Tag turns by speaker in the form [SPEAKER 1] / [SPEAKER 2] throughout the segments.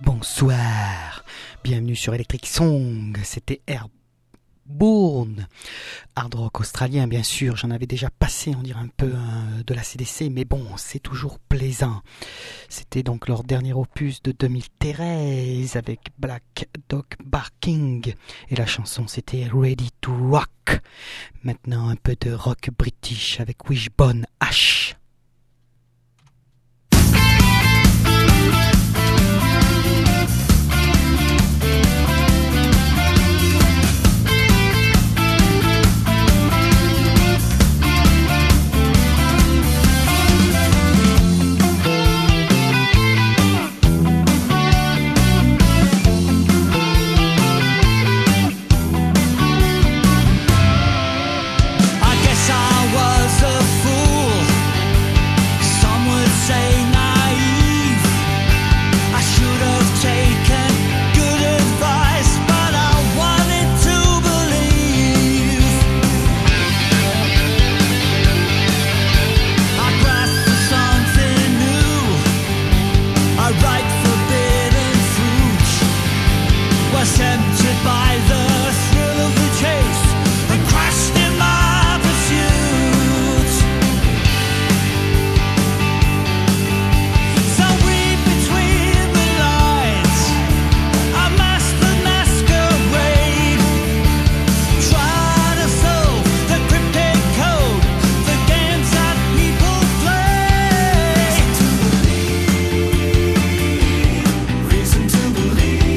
[SPEAKER 1] Bonsoir, bienvenue sur Electric Song, c'était Airborne, hard rock australien bien sûr, j'en avais déjà passé, on dirait un peu de la CDC, mais bon, c'est toujours plaisant. C'était donc leur dernier opus de 2013 avec Black Dog Barking, et la chanson c'était Ready to Rock. Maintenant un peu de rock british avec Wishbone Ash.
[SPEAKER 2] Tempted by the thrill of the chase and crashed in my pursuit. So read between the lines, I masked the masquerade, trying to solve the cryptic code, the games that people play. Reason to believe.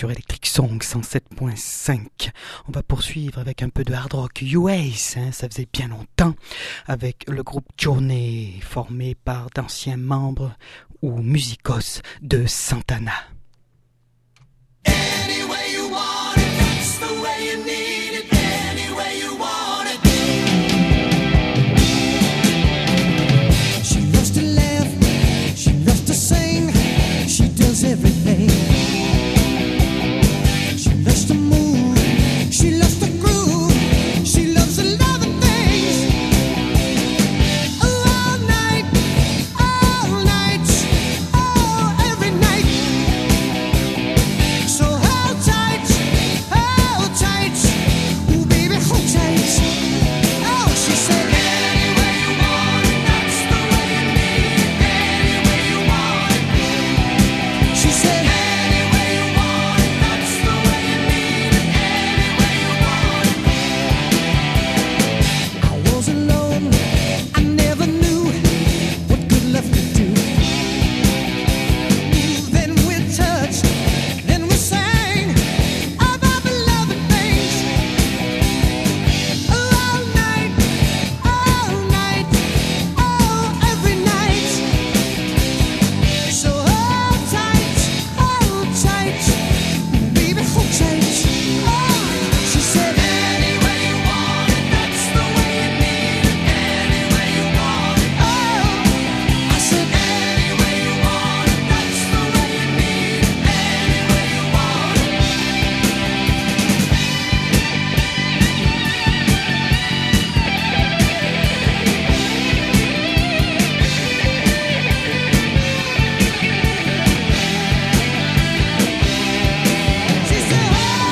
[SPEAKER 1] sur Electric Song 107.5. On va poursuivre avec un peu de hard rock US, ça faisait bien longtemps, avec le groupe Journey, formé par d'anciens membres ou musicos de Santana.
[SPEAKER 2] Any way you want it, that's the way you need it. Any way you want it. She loves to laugh, she loves to sing, she does everything. She loves to move, she loves to groove, she loves a lot of things. All night, oh, every night. So hold tight, ooh baby, hold tight. Oh, she said, any way you want it, that's the way you need it. Any way you want it. She said, any way you want it, that's the way you need it. Any way you want it. I was alone, I never knew what good love could do. Then we touched, then we sang about the love and things. All night, oh, every night. So hold tight, baby, hold tight. Oh, she said, any way you want it, that's the way you need it. Any way you want it. Oh, I said, any way you want it, that's the way you need it. Any way you want it. She said,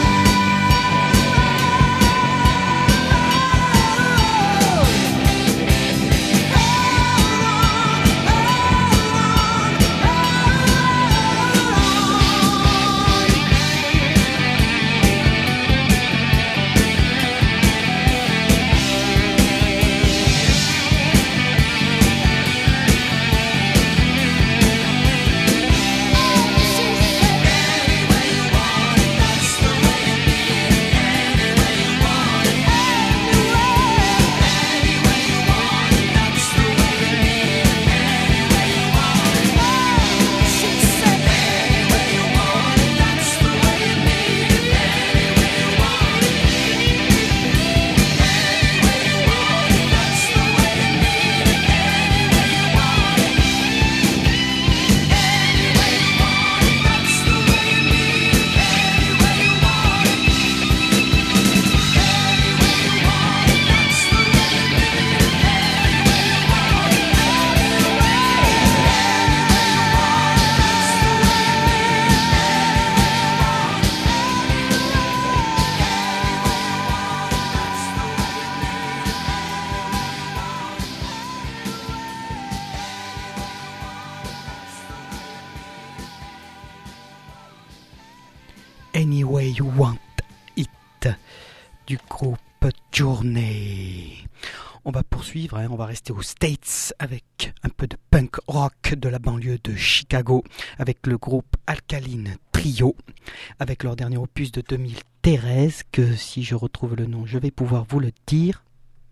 [SPEAKER 1] Any Way You Want It du groupe Journey. On va poursuivre, on va rester aux States avec un peu de punk rock de la banlieue de Chicago avec le groupe Alkaline Trio, avec leur dernier opus de 2013 que si je retrouve le nom je vais pouvoir vous le dire.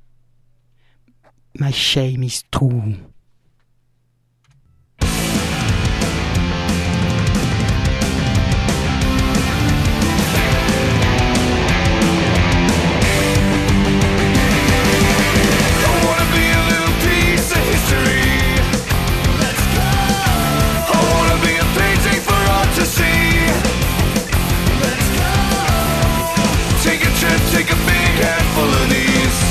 [SPEAKER 1] My Shame Is True.
[SPEAKER 2] Take a big handful of these.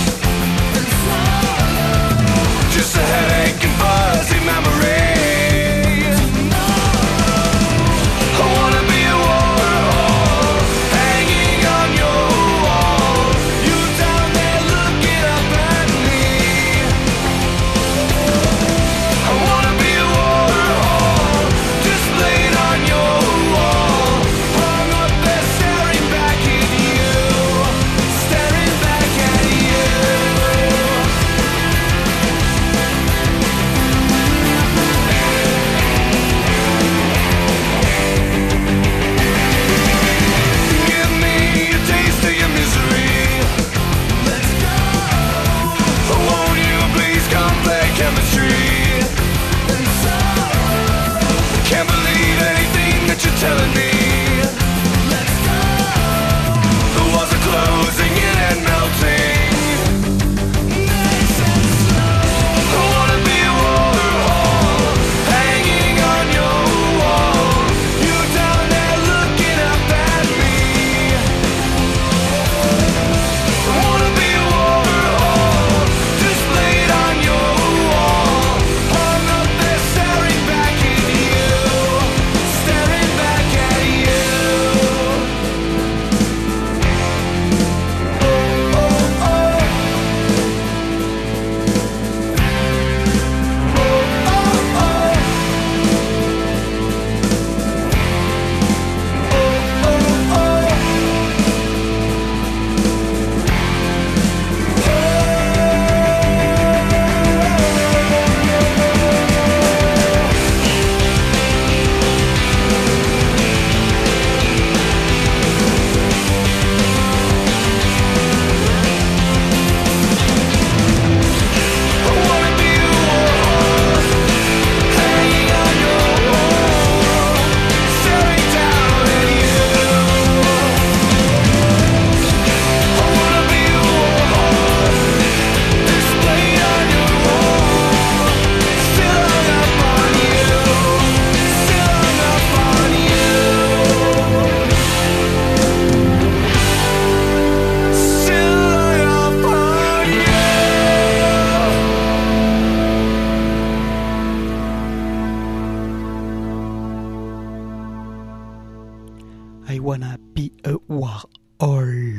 [SPEAKER 2] Just a headache and fuzzy memories. I wanna be a Warhol, hanging on your wall. You down there looking up at me. I wanna be a Warhol, displayed on your wall, hung up there staring back at you, staring back at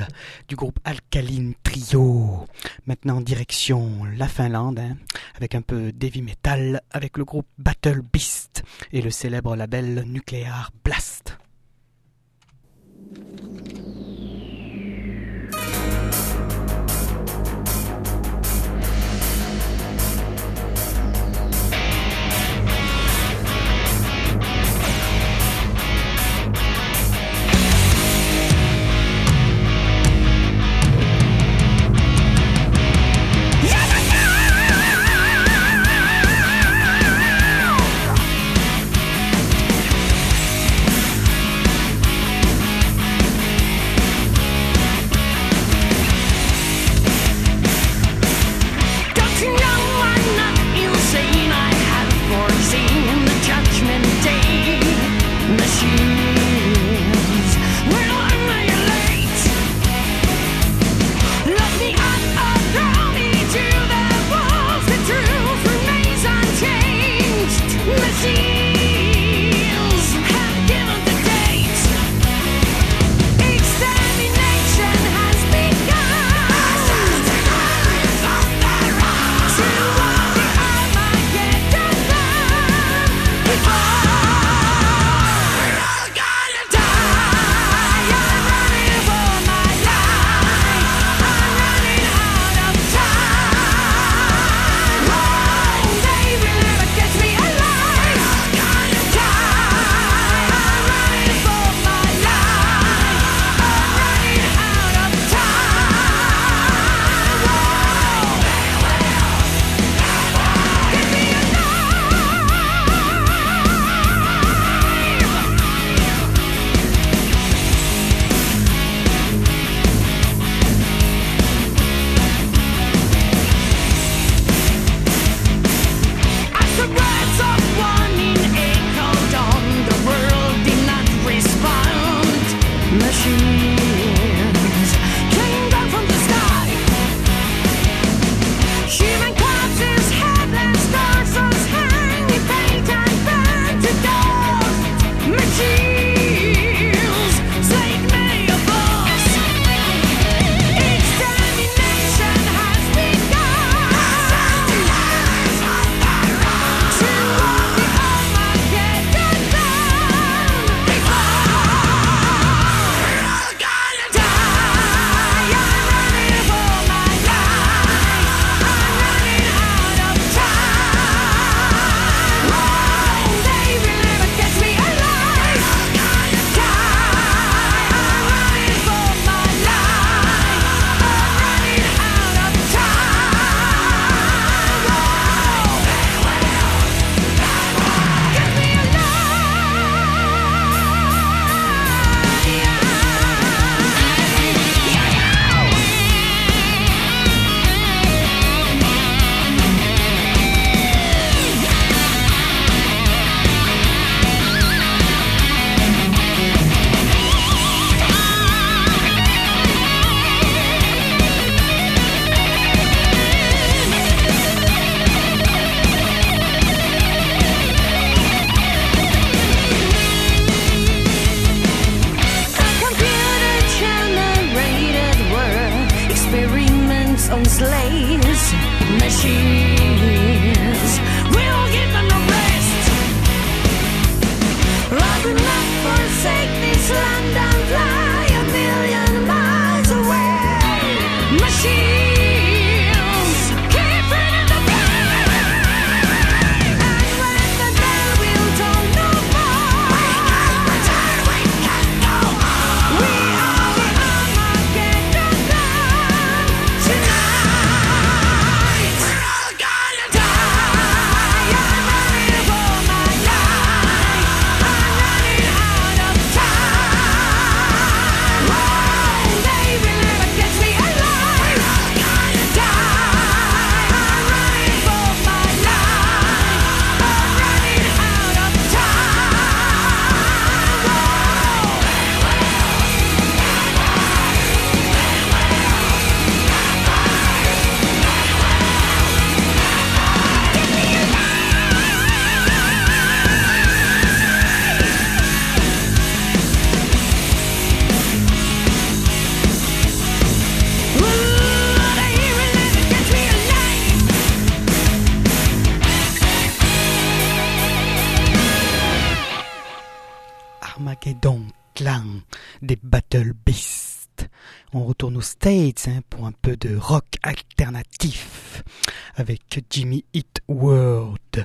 [SPEAKER 1] du groupe Alkaline Trio. Maintenant direction la Finlande, avec un peu d'heavy metal, avec le groupe Battle Beast et le célèbre label Nuclear Blast.
[SPEAKER 2] Tonight, we're all gonna die.
[SPEAKER 1] Don't Clan des Battle Beasts. On retourne aux States pour un peu de rock alternatif avec Jimmy Eat World.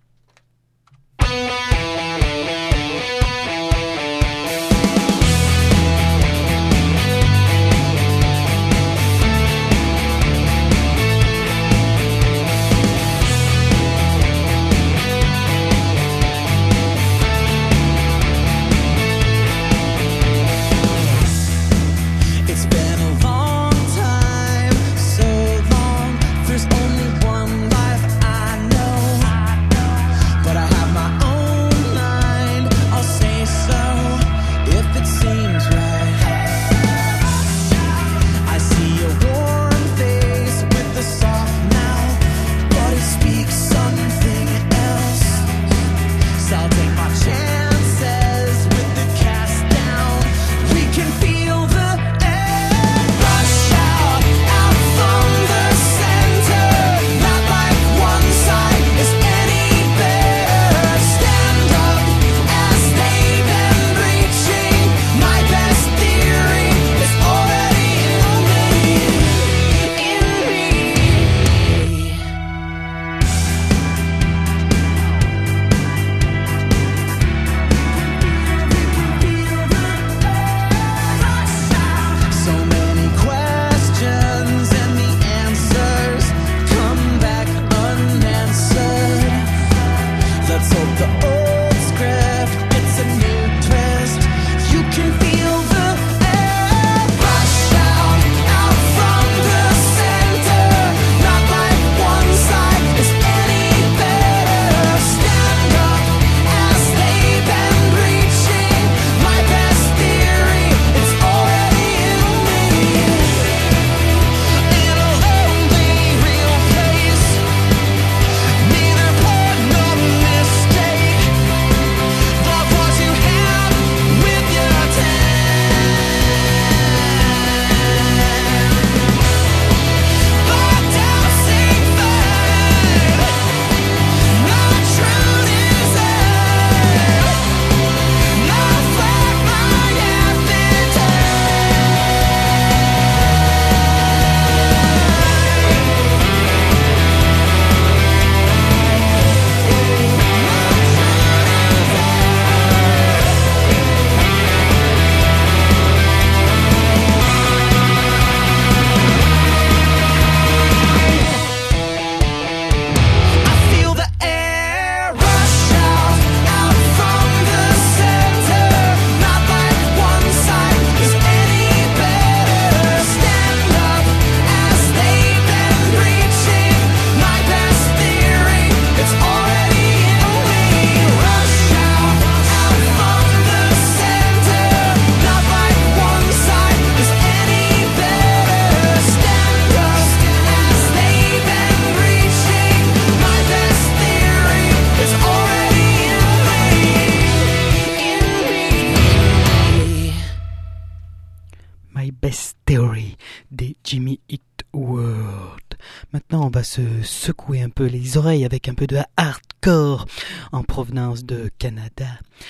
[SPEAKER 1] Maintenant, on va se secouer un peu les oreilles avec un peu de hardcore en provenance de Canada,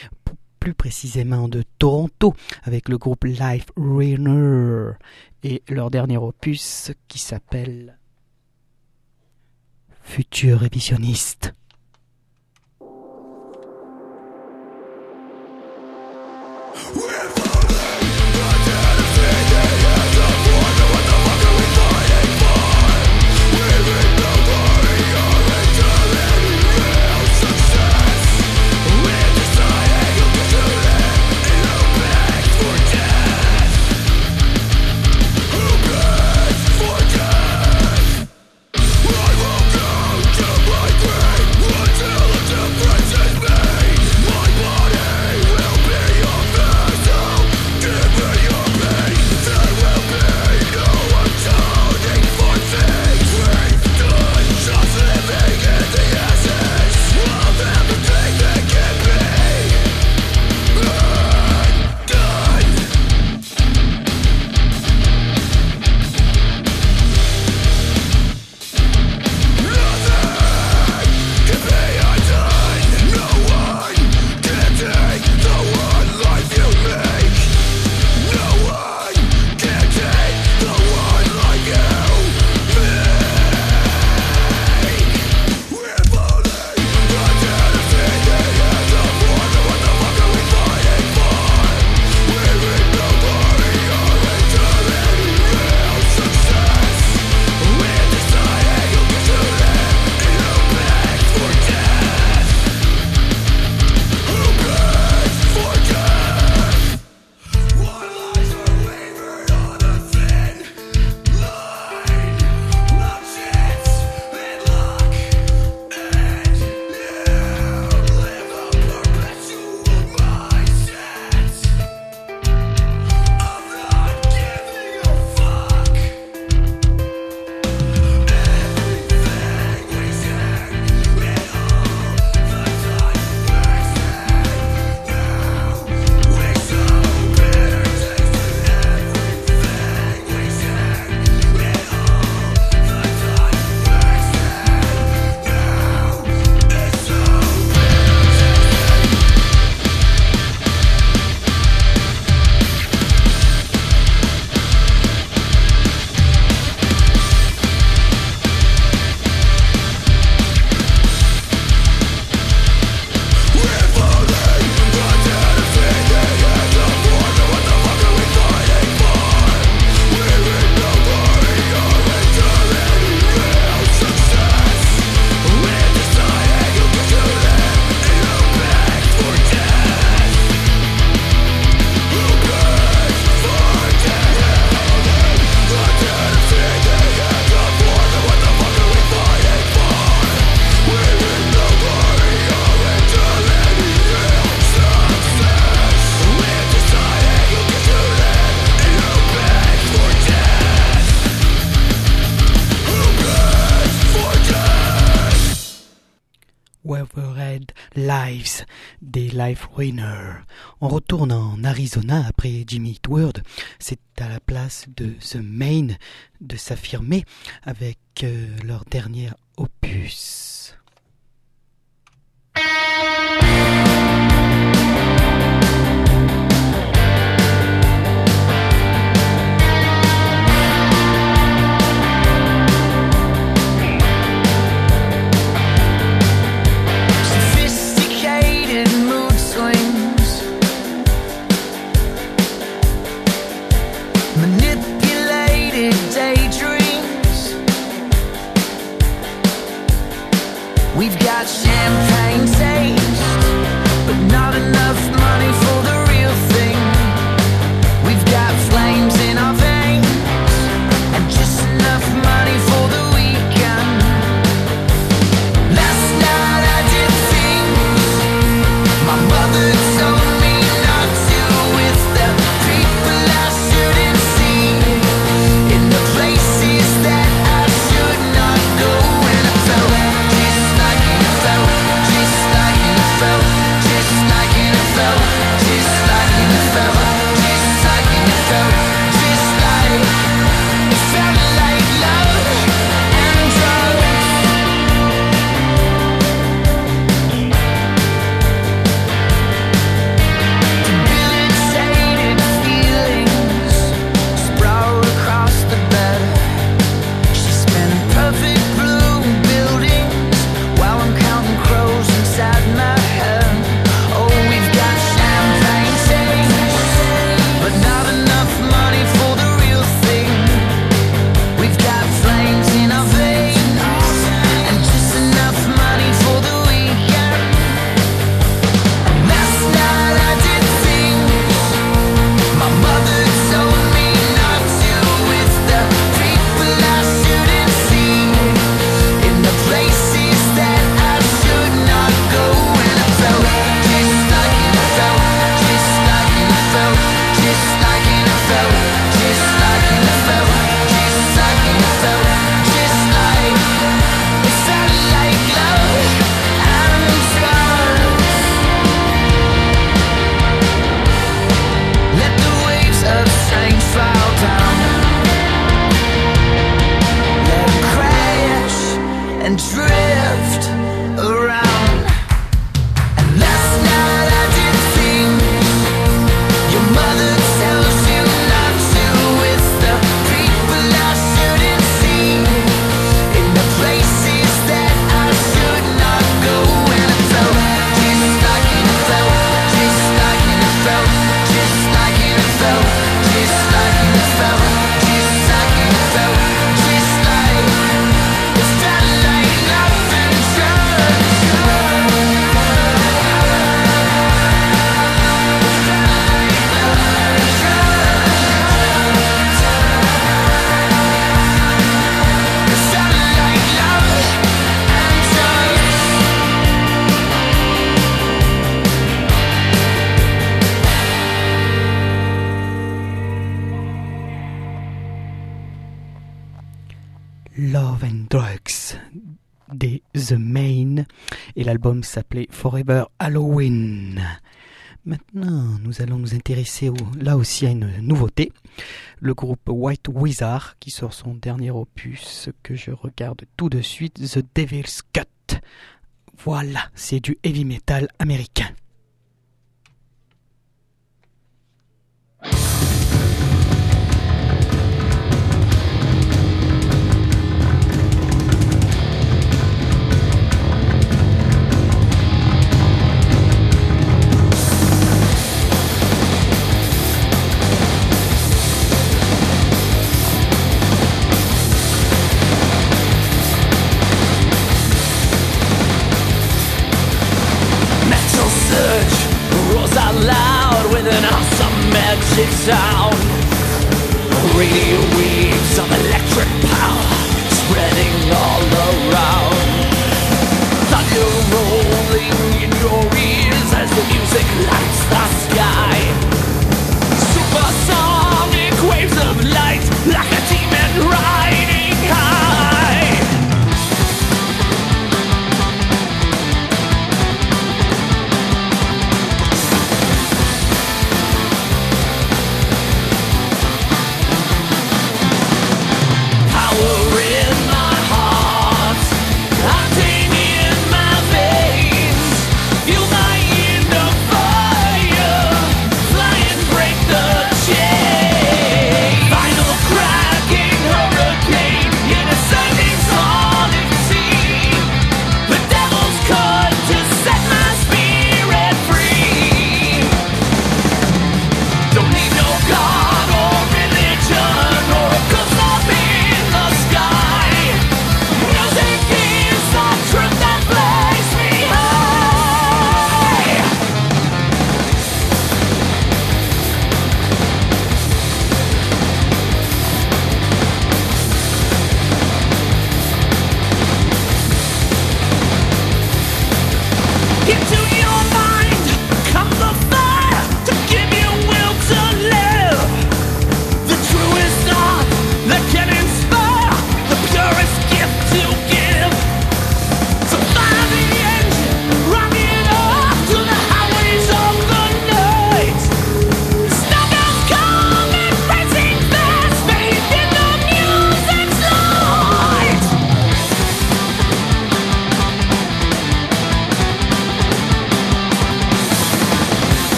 [SPEAKER 1] plus précisément de Toronto, avec le groupe Life Rainer et leur dernier opus qui s'appelle Futur révisionniste.
[SPEAKER 3] Until the difference is made, my body will be your vessel.
[SPEAKER 1] Overhead Lives des Life Ruiners. On retourne en Arizona après Jimmy Eat World. C'est à la place de The Main de s'affirmer avec leur dernier opus.
[SPEAKER 2] Sophisticated mood swings, manipulated daydreams. We've got champagne taste, but not enough money for the real thing. We've got flames in our veins, and just enough money for the weekend. Last night I did things my mother told me not to, with the people I shouldn't see, in the places that I should not go. And I felt just like it felt, just like it felt, just like it felt, just like it felt, just like it felt, just like it felt like love and drugs. Debilitated feelings sprawl across the bed. She's spinning perfect blue buildings while I'm counting crows inside my head. Oh, we've got champagne taste, but not enough money for the real thing. We've got flames in our veins, and just enough money for the weekend. Last night I did things my mother told me not to, with the people I shouldn't see, in the places that I should not go. And I felt just like it felt, just like it felt, just like it felt, just like it felt, just like it felt, just like it felt like love and drugs. Let the waves of change fall down, let 'em crash and drift around. And last night I did things your mother tells you not to, with the people I shouldn't see, in the places that I should not go. And I felt just like it felt, just like it felt, just like it felt, just like it felt, just like it felt, just like it felt like love and drugs. It felt like love and drugs.
[SPEAKER 1] Love and Drugs des The Main et l'album s'appelait Forever Halloween. Maintenant, nous allons nous intéresser là aussi à une nouveauté, le groupe White Wizard qui sort son dernier opus que je regarde tout de suite, The Devil's Cut. Voilà, c'est du heavy metal américain.
[SPEAKER 2] Metal surge roars out loud with an awesome magic sound. Radio waves of electric power spreading all around. Thunder rolling in your ears as the music lights the sky. Supersonic waves of light like a demon riding high.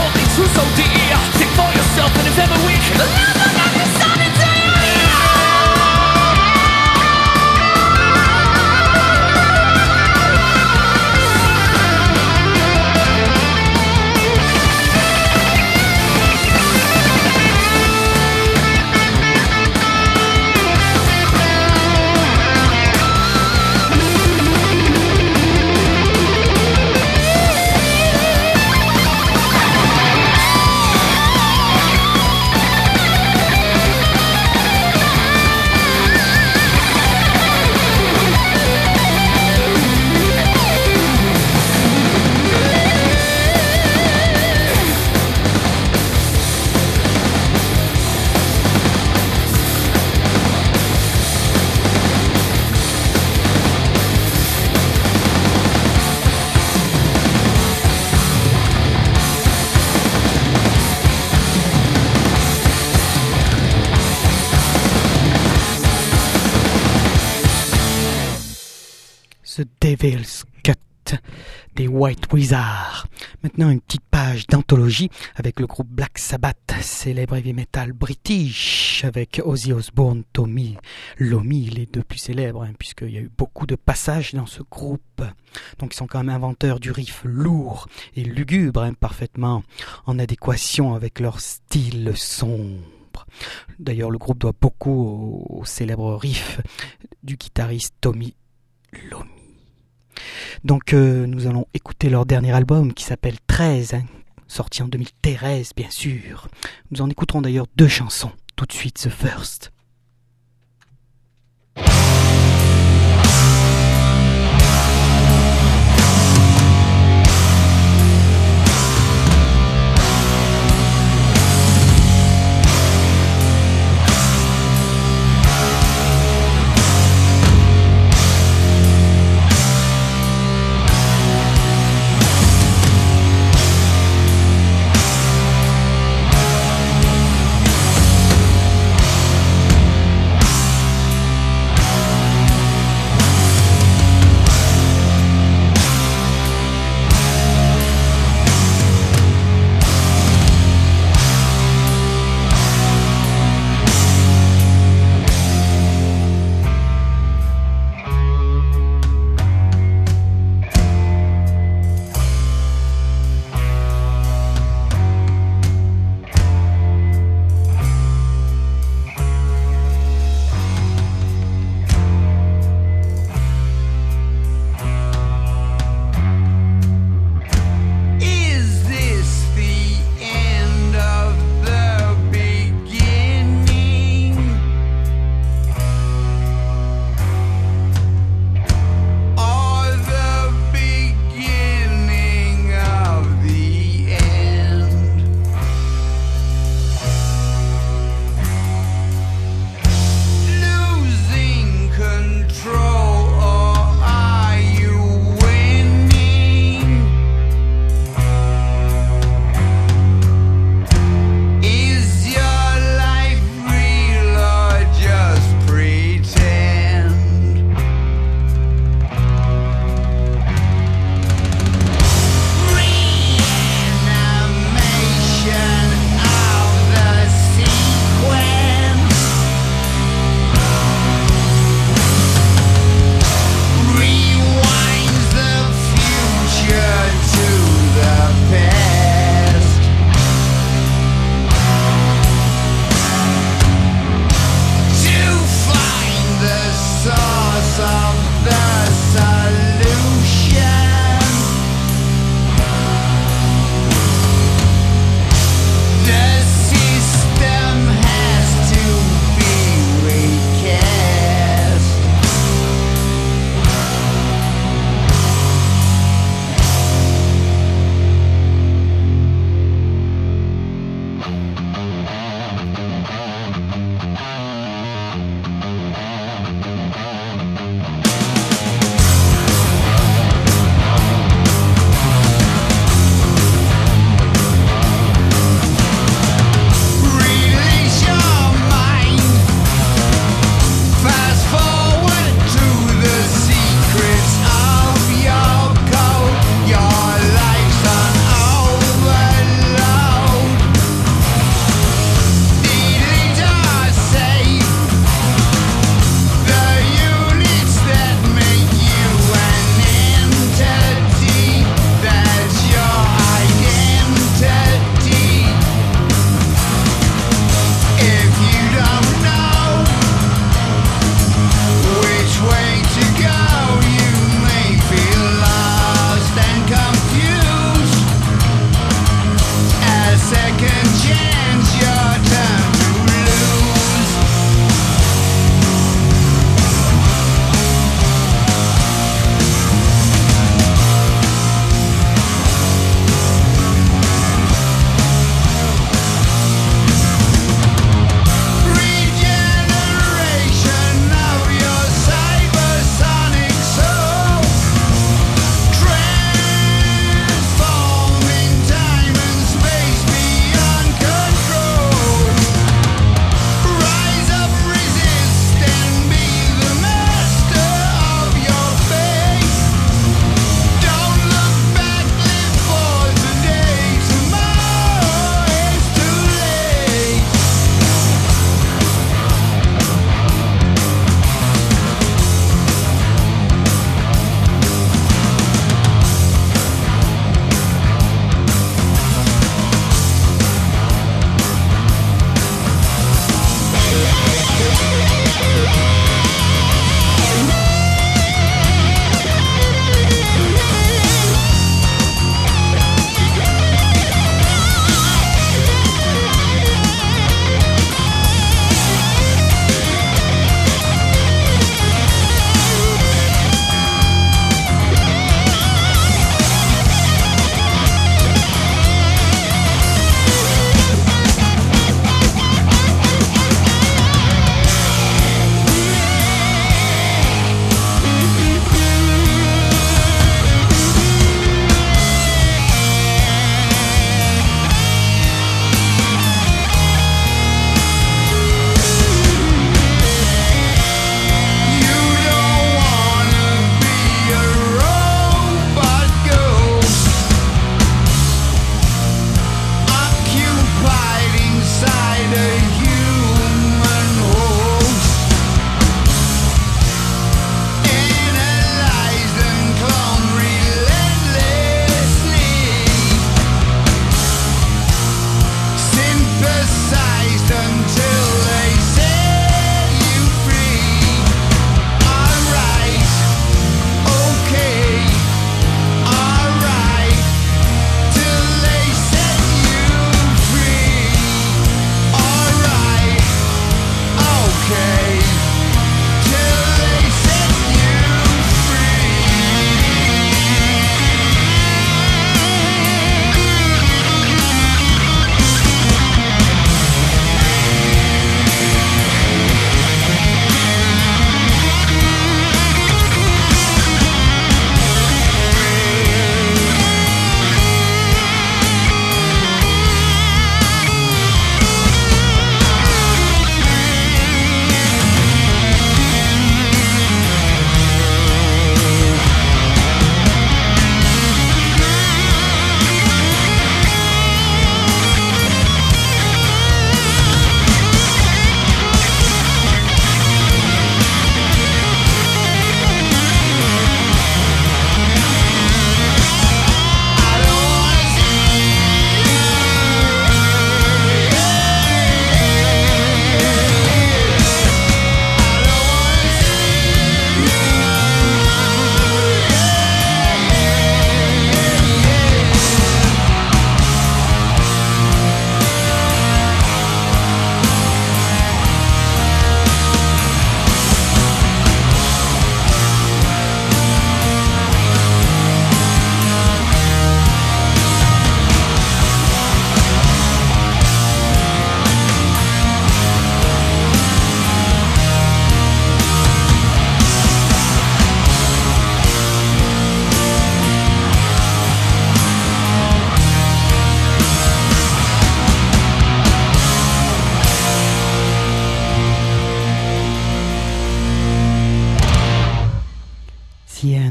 [SPEAKER 3] holding truth so dear. Think for yourself and if ever weak, never let the sun into your ear.
[SPEAKER 1] The Devil's Cut des White Wizards. Maintenant une petite page d'anthologie avec le groupe Black Sabbath, célèbre heavy metal british, avec Ozzy Osbourne, Tommy Iommi, les deux plus célèbres, puisqu'il y a eu beaucoup de passages dans ce groupe. Donc ils sont quand même inventeurs du riff lourd et lugubre, parfaitement en adéquation avec leur style sombre. D'ailleurs le groupe doit beaucoup au célèbre riff du guitariste Tommy Iommi. Donc nous allons écouter leur dernier album qui s'appelle 13, sorti en 2013 bien sûr. Nous en écouterons d'ailleurs 2 chansons, tout de suite The First.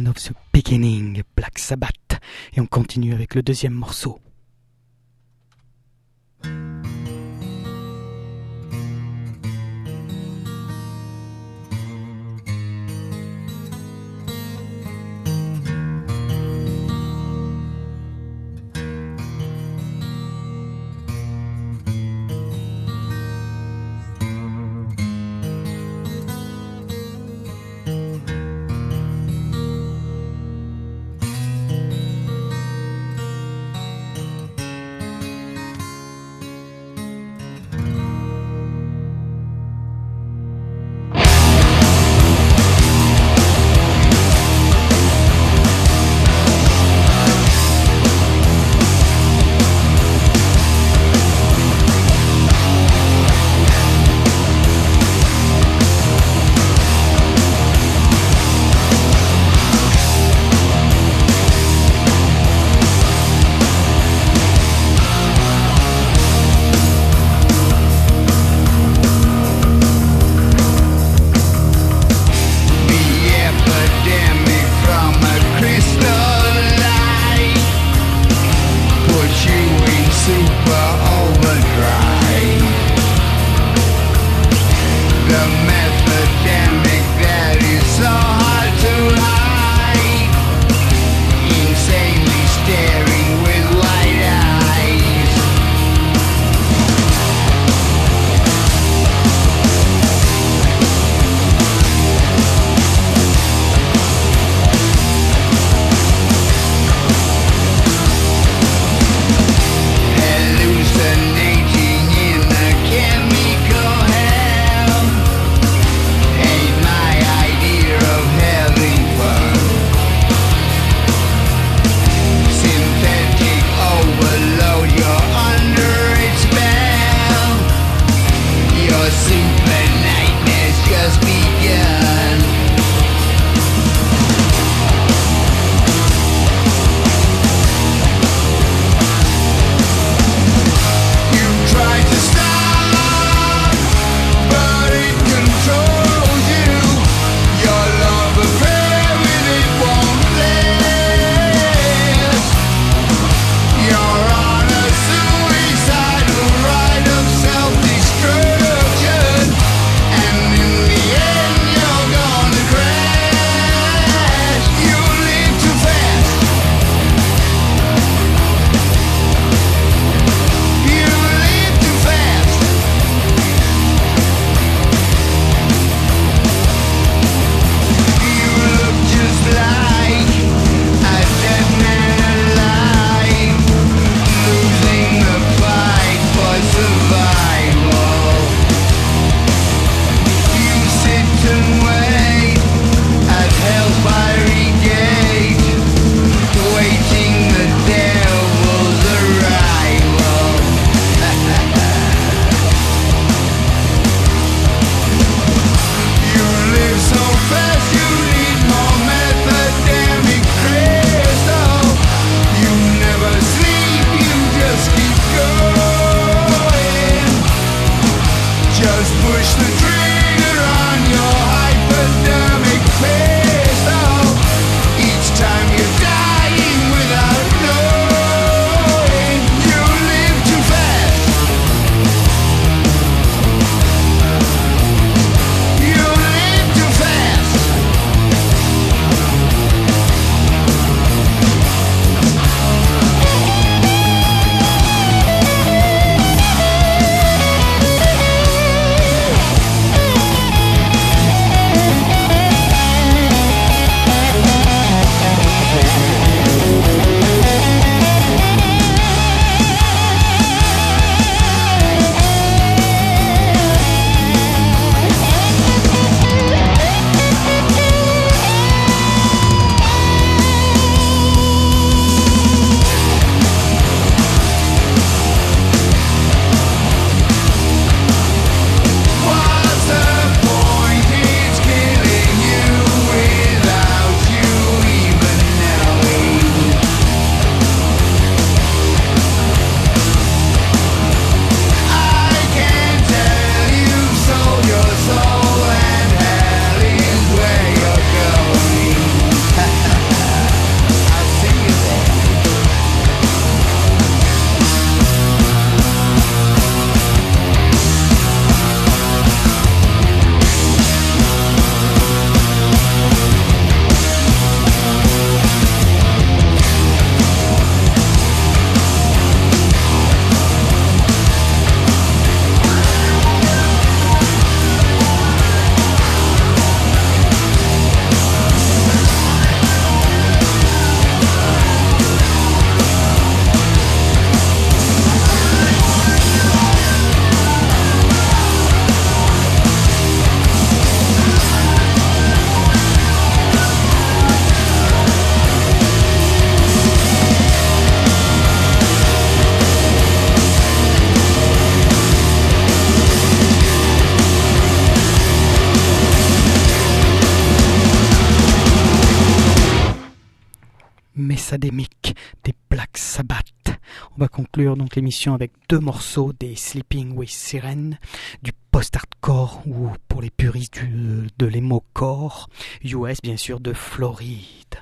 [SPEAKER 1] of the Beginning, Black Sabbath. Et on continue avec le deuxième morceau. Academic des Black Sabbath. On va conclure donc l'émission avec 2 morceaux des Sleeping with Siren, du post-hardcore ou pour les puristes de l'emo-core, US bien sûr de Floride.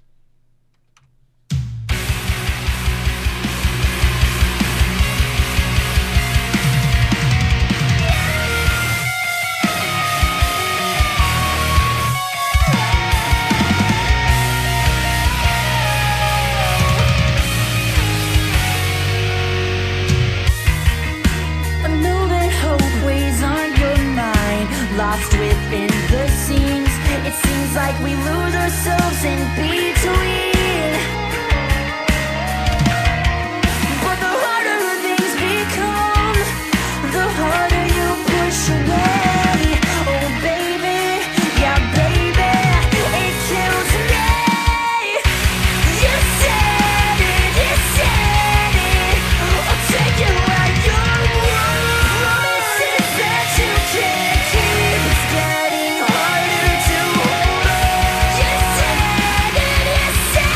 [SPEAKER 4] Lost within the scenes, it seems like we lose ourselves in between. But the harder things become, the harder you push away. Oh baby, yeah baby, it kills me. You said it, I'll take it like your word. Promises that you can't keep. It's getting harder to hold on. You said it,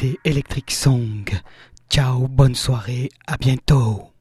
[SPEAKER 1] C'était Electric Song. Ciao, bonne soirée, à bientôt.